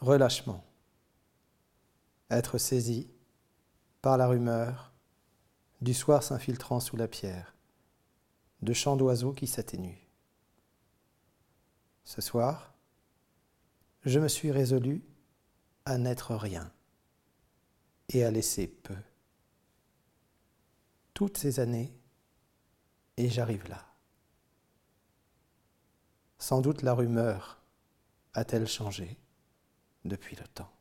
relâchement. Être saisi par la rumeur du soir s'infiltrant sous la pierre, de chants d'oiseaux qui s'atténuent. Ce soir, je me suis résolu à n'être rien et à laisser peu. Toutes ces années, et j'arrive là. Sans doute la rumeur a-t-elle changé depuis le temps.